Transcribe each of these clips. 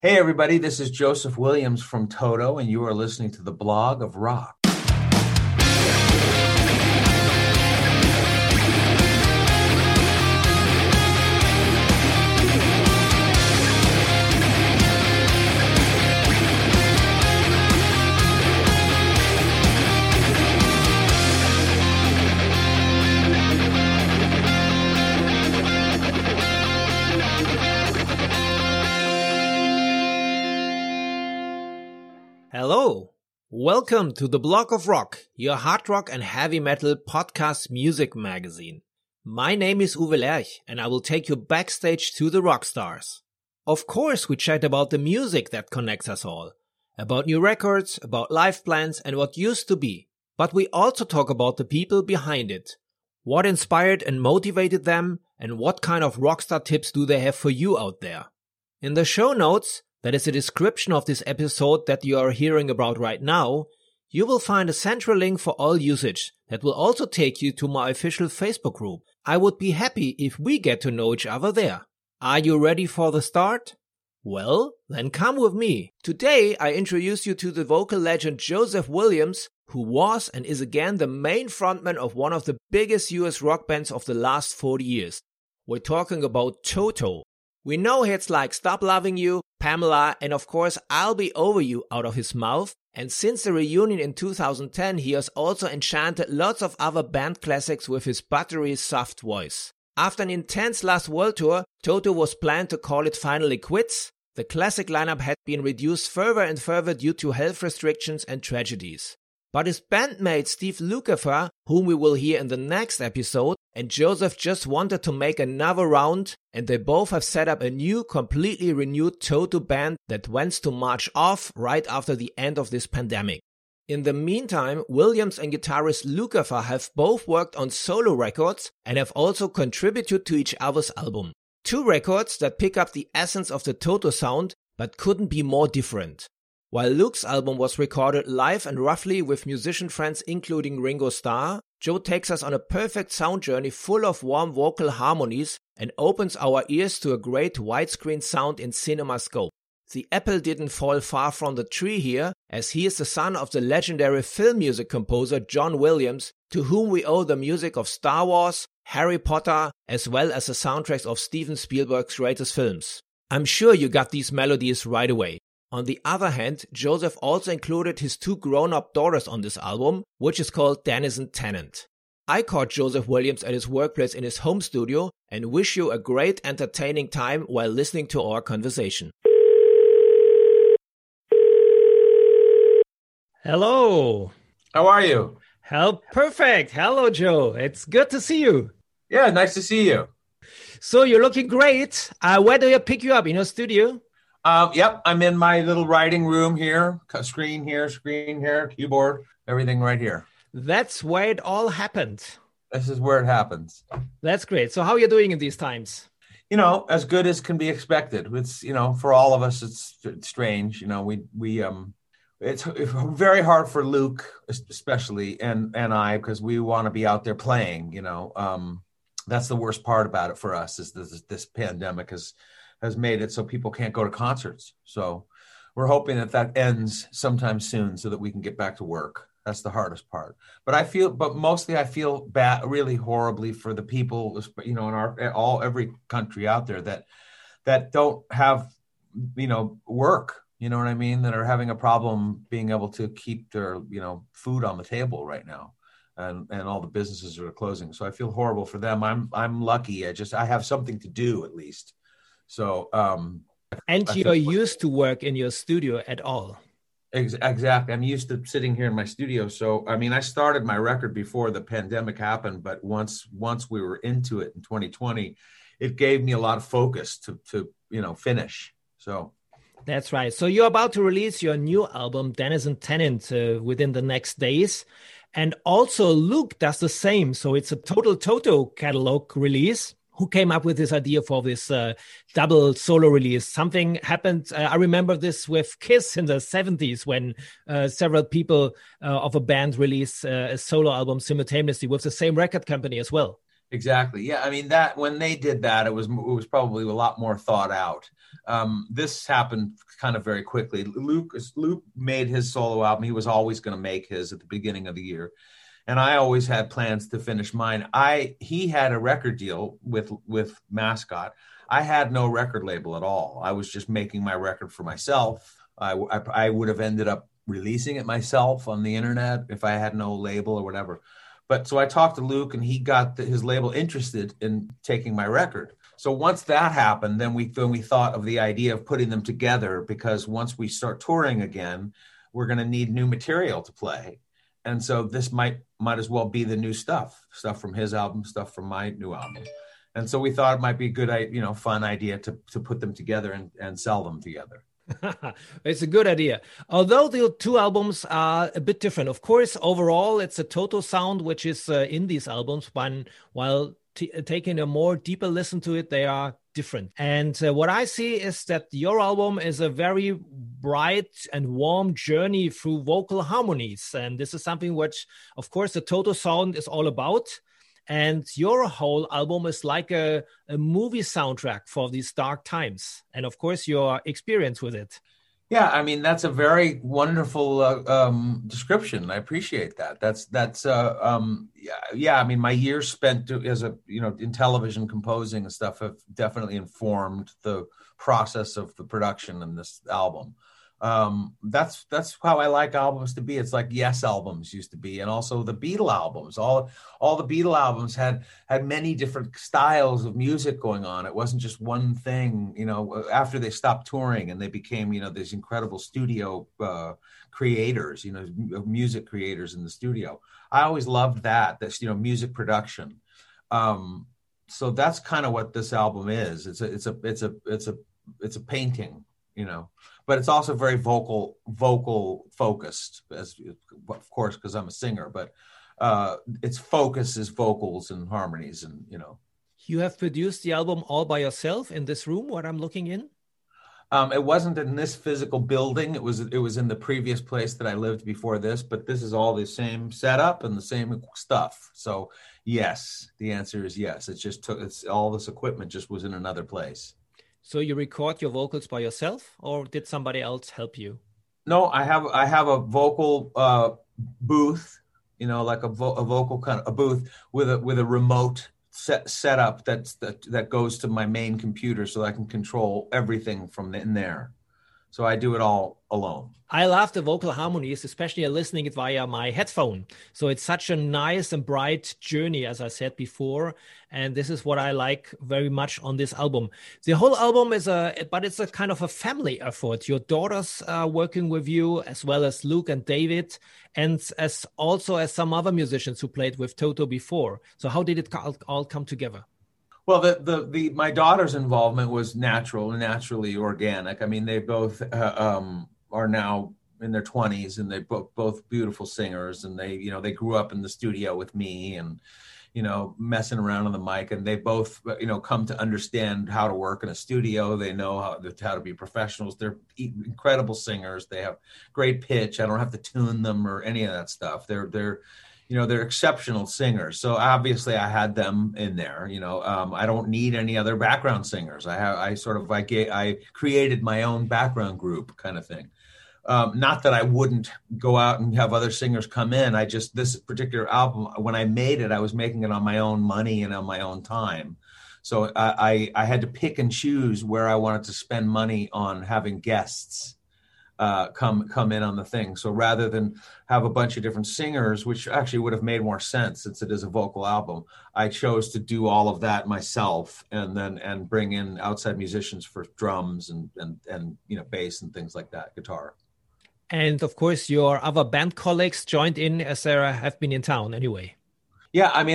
Hey, everybody, this is Joseph Williams from Toto, and you are listening to the Blog of Rock. Hello, welcome to the Blog of Rock, your hard rock and heavy metal podcast music magazine. My name is Uwe Lerch and I will take you backstage to the rock stars. Of course, we chat about the music that connects us all, about new records, about live plans and what used to be. But we also talk about the people behind it, what inspired and motivated them, and what kind of rockstar tips do they have for you out there. In the show notes, that is a description of this episode that you are hearing about right now, you will find a central link for all usage that will also take you to my official Facebook group. I would be happy if we get to know each other there. Are you ready for the start? Well, then come with me. Today I introduce you to the vocal legend Joseph Williams, who was and is again the main frontman of one of the biggest US rock bands of the last 40 years. We're talking about Toto. We know hits like Stop Loving You, Pamela, and of course I'll Be Over You out of his mouth. And since the reunion in 2010, he has also enchanted lots of other band classics with his buttery, soft voice. After an intense last world tour, Toto was planned to call it finally quits. The classic lineup had been reduced further and further due to health restrictions and tragedies. But his bandmate Steve Lukather, whom we will hear in the next episode, and Joseph just wanted to make another round, and they both have set up a new, completely renewed Toto band that wants to march off right after the end of this pandemic. In the meantime, Williams and guitarist Lukather have both worked on solo records and have also contributed to each other's album. Two records that pick up the essence of the Toto sound, but couldn't be more different. While Luke's album was recorded live and roughly with musician friends including Ringo Starr, Joe takes us on a perfect sound journey full of warm vocal harmonies and opens our ears to a great widescreen sound in CinemaScope. The apple didn't fall far from the tree here, as he is the son of the legendary film music composer John Williams, to whom we owe the music of Star Wars, Harry Potter, as well as the soundtracks of Steven Spielberg's greatest films. I'm sure you got these melodies right away. On the other hand, Joseph also included his two grown-up daughters on this album, which is called Denizen Tennant. I caught Joseph Williams at his workplace in his home studio and wish you a great entertaining time while listening to our conversation. Hello. How are you? Perfect. Hello, Joe. It's good to see you. Yeah, nice to see you. So you're looking great. Where do I pick you up? In your studio? Yep, I'm in my little writing room here. Screen here, keyboard, everything right here. That's where it all happened. This is where it happens. That's great. So how are you doing in these times? You know, as good as can be expected. It's, for all of us, it's strange. It's very hard for Luke, especially, and I, because we want to be out there playing, That's the worst part about it for us is this pandemic has made it so people can't go to concerts. So we're hoping that ends sometime soon so that we can get back to work. That's the hardest part. But mostly I feel bad, really horribly for the people, in every country out there that don't have, work, you know what I mean? That are having a problem being able to keep their, food on the table right now. And all the businesses are closing. So I feel horrible for them. I'm lucky. I have something to do at least. So, and you're used to work in your studio at all. Exactly. I'm used to sitting here in my studio. So, I started my record before the pandemic happened, but once we were into it in 2020, it gave me a lot of focus to finish. So that's right. So you're about to release your new album, Denizen Tennant, within the next days. And also Luke does the same. So it's a total Toto catalog release. Who came up with this idea for this double solo release? Something happened. I remember this with Kiss in the 70s when several people of a band released a solo album simultaneously with the same record company as well. Exactly. Yeah. I mean, that when they did that, it was probably a lot more thought out. This happened kind of very quickly. Luke made his solo album. He was always going to make his at the beginning of the year, and I always had plans to finish mine. He had a record deal with Mascot. I had no record label at all. I was just making my record for myself. I would have ended up releasing it myself on the internet if I had no label or whatever. But so I talked to Luke, and he got his label interested in taking my record. So once that happened, then we thought of the idea of putting them together, because once we start touring again, we're going to need new material to play. And so this might as well be the new stuff from his album, stuff from my new album. And so we thought it might be a good, fun idea to put them together and sell them together. It's a good idea. Although the two albums are a bit different. Of course, overall, it's a Toto sound, which is in these albums, but while taking a more deeper listen to it, they are different. And what I see is that your album is a very bright and warm journey through vocal harmonies. And this is something which, of course, the Toto sound is all about. And your whole album is like a movie soundtrack for these dark times. And of course, your experience with it. Yeah, I mean, that's a very wonderful description. I appreciate that. Yeah. I mean, my years spent in television composing and stuff have definitely informed the process of the production in this album. That's how I like albums to be. It's like Yes albums used to be, and also the Beatle albums. All the Beatle albums had many different styles of music going on. It wasn't just one thing. After they stopped touring and they became these incredible studio creators, music creators in the studio. I always loved that. That's music production. So that's kind of what this album is. It's a painting, but it's also very vocal focused, as of course, because I'm a singer, but its focus is vocals and harmonies. And you have produced the album all by yourself in this room, what I'm looking in. It wasn't in this physical building. It was in the previous place that I lived before this, but this is all the same setup and the same stuff. So yes, the answer is yes. It's all this equipment just was in another place. So you record your vocals by yourself, or did somebody else help you? No, I have a vocal booth, like a vocal kind of a booth with a remote setup that goes to my main computer, so I can control everything from in there. So I do it all alone. I love the vocal harmonies, especially listening it via my headphone. So it's such a nice and bright journey, as I said before. And this is what I like very much on this album. The whole album it's a kind of a family effort. Your daughters are working with you, as well as Luke and David, and as some other musicians who played with Toto before. So how did it all come together? Well, my daughter's involvement was naturally organic. I mean, they both are now in their 20s, and they're both beautiful singers, and they grew up in the studio with me and messing around on the mic, and they both come to understand how to work in a studio. They know how to be professionals. They're incredible singers. They have great pitch. I don't have to tune them or any of that stuff. They're exceptional singers. So obviously I had them in there. I don't need any other background singers. I created my own background group kind of thing. Not that I wouldn't go out and have other singers come in. This particular album, when I made it, I was making it on my own money and on my own time. So I had to pick and choose where I wanted to spend money on having guests come in on the thing. So rather than have a bunch of different singers, which actually would have made more sense since it is a vocal album, I chose to do all of that myself and bring in outside musicians for drums and bass and things like that, guitar. And of course, your other band colleagues joined in as they have been in town anyway. Yeah, I mean,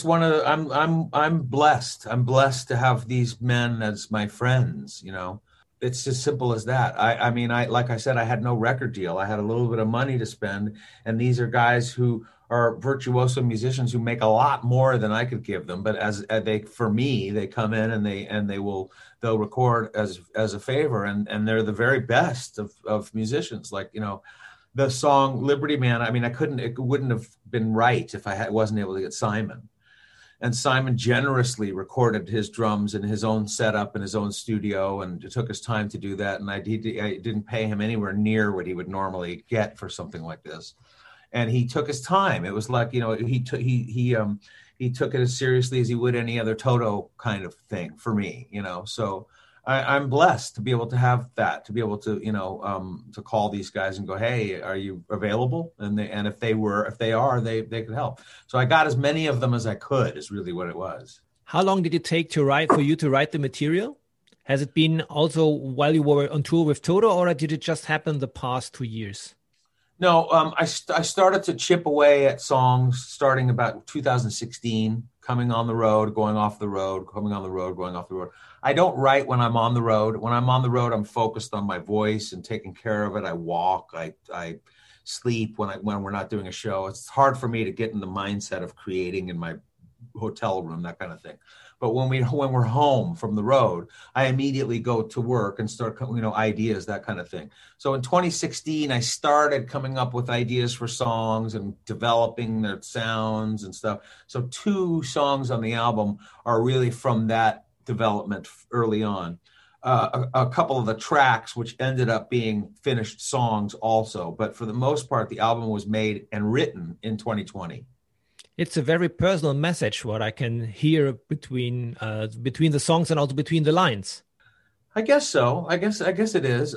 I'm blessed. I'm blessed to have these men as my friends, It's as simple as that. I mean, like I said, I had no record deal. I had a little bit of money to spend, and these are guys who are virtuoso musicians who make a lot more than I could give them. But for me, they come in and they'll record as a favor, and they're the very best of musicians. Like the song Liberty Man. I mean, it wouldn't have been right if I wasn't able to get Simon. And Simon generously recorded his drums in his own setup in his own studio, and it took his time to do that. And I didn't pay him anywhere near what he would normally get for something like this. And he took his time. It was like, he took it as seriously as he would any other Toto kind of thing for me, So I'm blessed to be able to have that, to be able to, to call these guys and go, hey, are you available? And if they are, they could help. So I got as many of them as I could is really what it was. How long did it take for you to write the material? Has it been also while you were on tour with Toto, or did it just happen the past 2 years? No, I started to chip away at songs starting about 2016, coming on the road, going off the road, coming on the road, going off the road. I don't write when I'm on the road. When I'm on the road, I'm focused on my voice and taking care of it. I walk, I sleep when we're not doing a show. It's hard for me to get in the mindset of creating in my hotel room, that kind of thing. But when we're home from the road, I immediately go to work and start, ideas, that kind of thing. So in 2016, I started coming up with ideas for songs and developing their sounds and stuff. So 2 songs on the album are really from that development early on. A couple of the tracks, which ended up being finished songs also. But for the most part, the album was made and written in 2020. It's a very personal message, what I can hear between the songs and also between the lines. I guess so. I guess it is.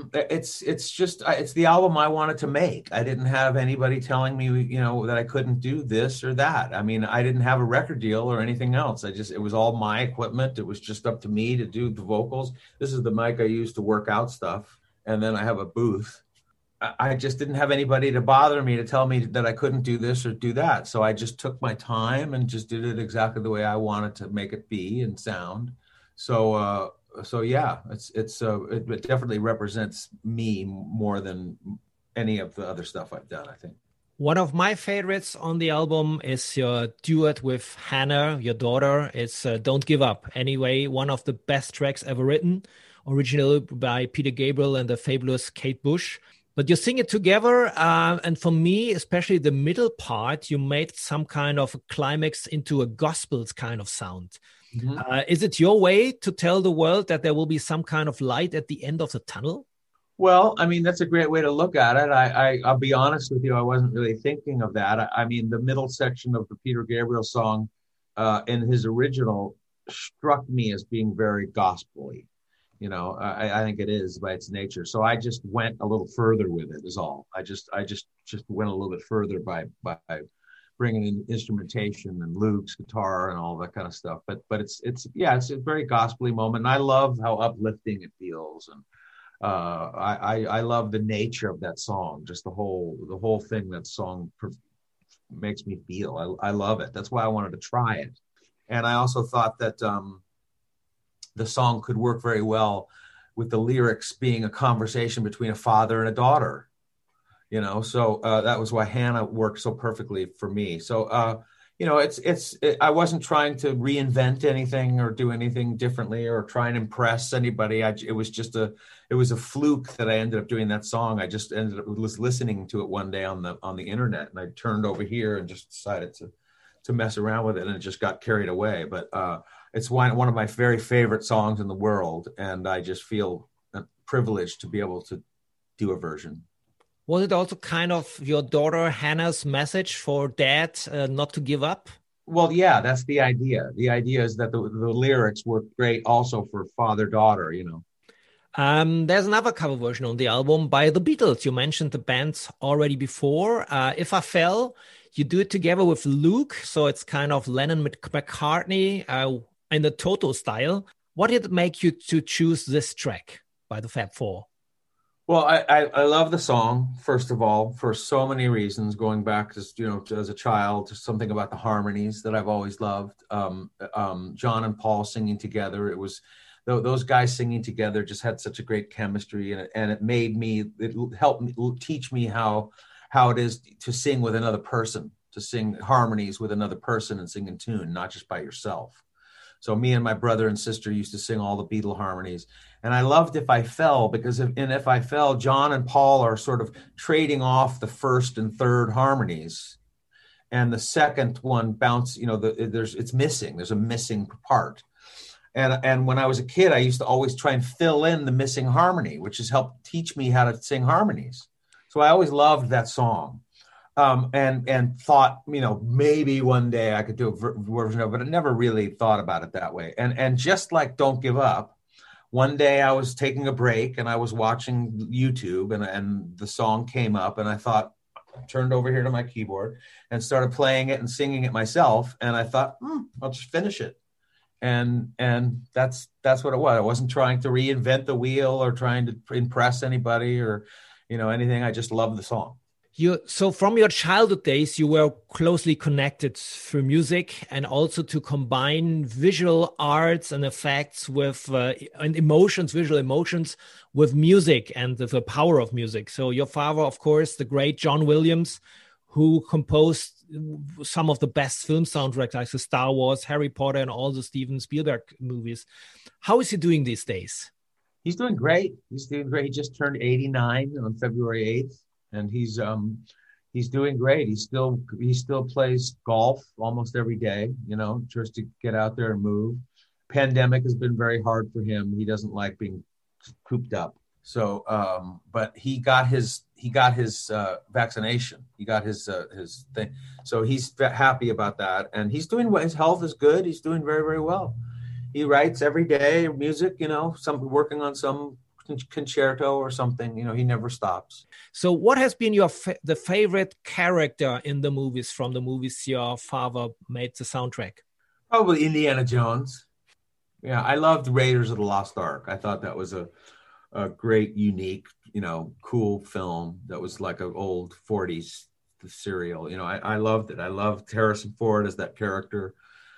It's the album I wanted to make. I didn't have anybody telling me, that I couldn't do this or that. I mean, I didn't have a record deal or anything else. It was all my equipment. It was just up to me to do the vocals. This is the mic I use to work out stuff. And then I have a booth. I just didn't have anybody to bother me to tell me that I couldn't do this or do that. So I just took my time and just did it exactly the way I wanted to make it be and sound. So yeah, it definitely represents me more than any of the other stuff I've done, I think. One of my favorites on the album is your duet with Hannah, your daughter. It's Don't Give Up. Anyway, one of the best tracks ever written, originally by Peter Gabriel and the fabulous Kate Bush. But you sing it together, and for me, especially the middle part, you made some kind of a climax into a gospel kind of sound. Mm-hmm. Is it your way to tell the world that there will be some kind of light at the end of the tunnel? Well, I mean, that's a great way to look at it. I'll be honest with you, I wasn't really thinking of that. I mean, the middle section of the Peter Gabriel song in his original struck me as being very gospel-y. I think it is by its nature. So I just went a little further with it is all. I just went a little bit further by bringing in instrumentation and Luke's guitar and all that kind of stuff. But it's a very gospel-y moment. And I love how uplifting it feels. And I love the nature of that song, just the whole thing that song makes me feel. I love it. That's why I wanted to try it. And I also thought that the song could work very well with the lyrics being a conversation between a father and a daughter, so that was why Hannah worked so perfectly for me. So, I wasn't trying to reinvent anything or do anything differently or try and impress anybody. It was a fluke that I ended up doing that song. I just ended up listening to it one day on the internet, and I turned over here and just decided to mess around with it, and it just got carried away. But, it's one of my very favorite songs in the world, and I just feel privileged to be able to do a version. Was it also kind of your daughter Hannah's message for dad not to give up? Well, yeah, that's the idea. The idea is that the lyrics work great also for father-daughter, There's another cover version on the album by the Beatles. You mentioned the band already before. If I Fell, you do it together with Luke, so it's kind of Lennon McCartney in the Toto style. What did it make you to choose this track by the Fab Four? Well, I love the song, first of all, for so many reasons, going back to, as a child, to something about the harmonies that I've always loved. John and Paul singing together. It was those guys singing together just had such a great chemistry, and it helped me teach me how it is to sing with another person, to sing harmonies with another person and sing in tune, not just by yourself. So me and my brother and sister used to sing all the Beatle harmonies. And I loved If I Fell, because in If I Fell, John and Paul are sort of trading off the first and third harmonies. and the second one bounce, it's missing. There's a missing part. And when I was a kid, I used to always try and fill in the missing harmony, which has helped teach me how to sing harmonies. So I always loved that song, and thought, maybe one day I could do a version of it, but I never really thought about it that way. And just like Don't Give Up, one day I was taking a break and I was watching YouTube, and the song came up, and I thought, turned over here to my keyboard and started playing it and singing it myself. And I thought, I'll just finish it. And that's what it was. I wasn't trying to reinvent the wheel or trying to impress anybody or, anything. I just loved the song. So from your childhood days, you were closely connected through music, and also to combine visual arts and effects with and visual emotions with music and the power of music. So your father, of course, the great John Williams, who composed some of the best film soundtracks like the Star Wars, Harry Potter, and all the Steven Spielberg movies. How is he doing these days? He's doing great. He just turned 89 on February 8th. And he's doing great. He still plays golf almost every day, just to get out there and move. Pandemic has been very hard for him. He doesn't like being cooped up. So, but he got his vaccination. He got his thing. So he's happy about that, and he's doing well. His health is good. He's doing very, very well. He writes every day music. Working on some concerto or something. He never stops. So what has been the favorite character in the movies, from the movies your father made the soundtrack? Probably Indiana Jones. Yeah, I loved Raiders of the Lost Ark. I thought that was a great, unique, cool film that was like an old 40s serial. I loved it. I loved Harrison Ford as that character.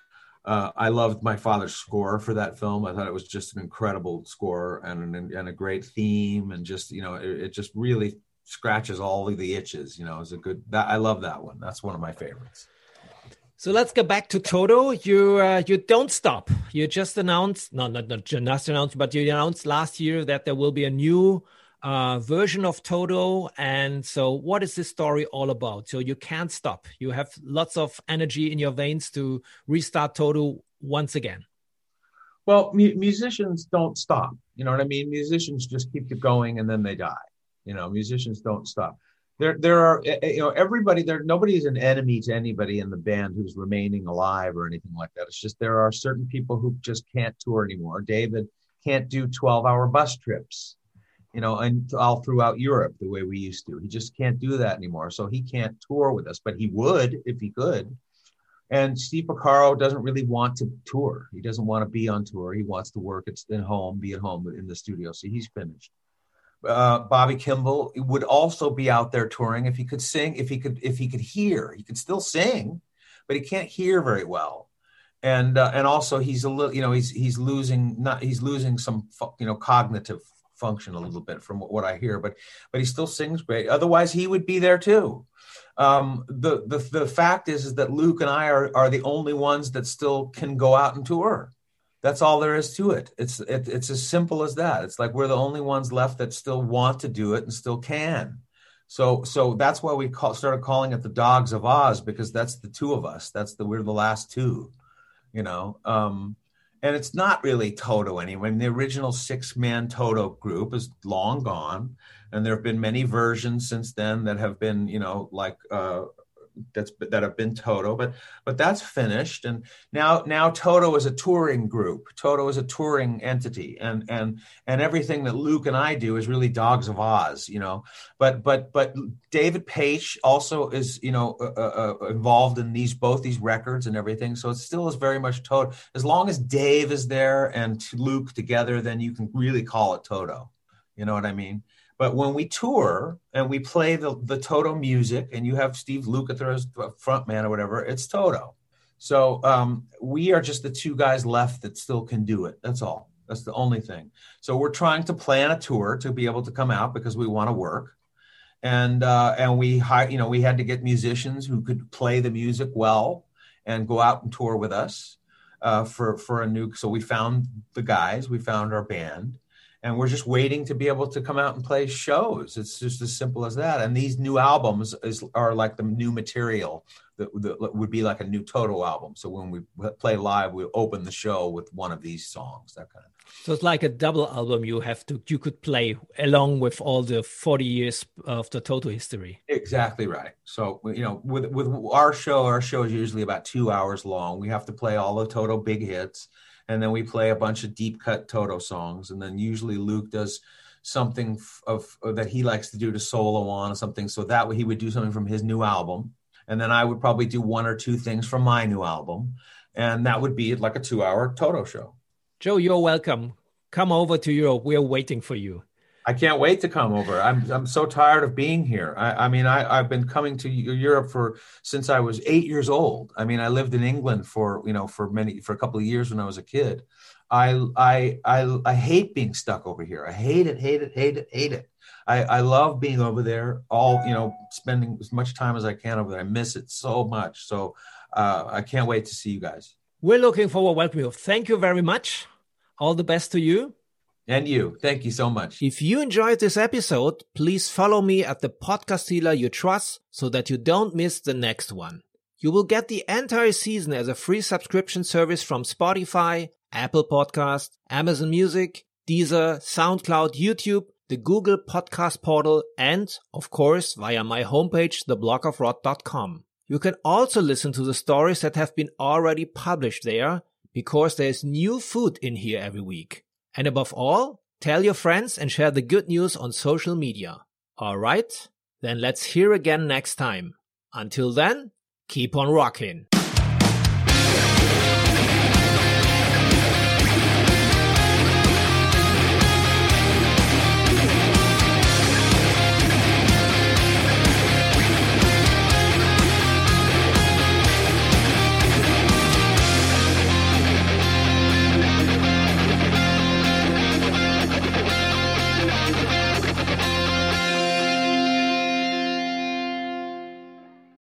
I loved my father's score for that film. I thought it was just an incredible score and a great theme, and just, it just really scratches all of the itches. I love that one. That's one of my favorites. So let's get back to Toto. You don't stop. You just announced, not just announced, but you announced last year that there will be a new version of Toto. And so what is this story all about? So you can't stop. You have lots of energy in your veins to restart Toto once again. Well, musicians don't stop. You know what I mean? Musicians just keep it going and then they die. Musicians don't stop. There are, everybody there. Nobody's an enemy to anybody in the band who's remaining alive or anything like that. It's just there are certain people who just can't tour anymore. David can't do 12-hour bus trips, and all throughout Europe the way we used to. He just can't do that anymore. So he can't tour with us, but he would if he could. And Steve Porcaro doesn't really want to tour. He doesn't want to be on tour. He wants to work be at home in the studio. So he's finished. Bobby Kimball would also be out there touring if he could sing, if he could hear. He could still sing, but he can't hear very well. And also he's a little, he's losing some, cognitive function a little bit from what I hear, but he still sings great. Otherwise he would be there too. The fact is that Luke and I are the only ones that still can go out and tour. That's all there is to it. It's as simple as that. It's like we're the only ones left that still want to do it and still can. So that's why we started calling it the Dogs of Oz, because that's the two of us. We're the last two, And it's not really Toto anyway. I mean, the original 6-man Toto group is long gone, and there have been many versions since then that have been, that have been Toto, but that's finished. And now Toto is a touring group. Toto is a touring entity, and everything that Luke and I do is really Dogs of Oz, But David Paich also is involved in both these records and everything. So it still is very much Toto. As long as Dave is there and Luke together, then you can really call it Toto. You know what I mean? But when we tour and we play the Toto music, and you have Steve Lukather as the front man or whatever, it's Toto. So we are just the two guys left that still can do it. That's all. That's the only thing. So we're trying to plan a tour to be able to come out because we want to work. And we had to get musicians who could play the music well and go out and tour with us for a new. So we found the guys. We found our band. and we're just waiting to be able to come out and play shows. It's just as simple as that. And these new albums are like the new material that would be like a new Toto album. So when we play live, we open the show with one of these songs, that kind of thing. So it's like a double album you could play along with all the 40 years of the Toto history. Exactly right. So, with our show is usually about 2 hours long. We have to play all the Toto big hits, and then we play a bunch of deep cut Toto songs. And then usually Luke does something that he likes to do to solo on something. So that way he would do something from his new album. And then I would probably do one or two things from my new album. And that would be like a 2-hour Toto show. Joe, you're welcome. Come over to Europe. We're waiting for you. I can't wait to come over. I'm so tired of being here. I've been coming to Europe since I was 8 years old. I mean, I lived in England for a couple of years when I was a kid. I hate being stuck over here. I hate it. I love being over there, spending as much time as I can over there. I miss it so much. So I can't wait to see you guys. We're looking forward to welcoming you. Thank you very much. All the best to you. And you. Thank you so much. If you enjoyed this episode, please follow me at the podcast dealer you trust so that you don't miss the next one. You will get the entire season as a free subscription service from Spotify, Apple Podcast, Amazon Music, Deezer, SoundCloud, YouTube, the Google Podcast Portal, and, of course, via my homepage, theblogofrock.com. You can also listen to the stories that have been already published there, because there's new food in here every week. And above all, tell your friends and share the good news on social media. Alright? Then let's hear again next time. Until then, keep on rocking.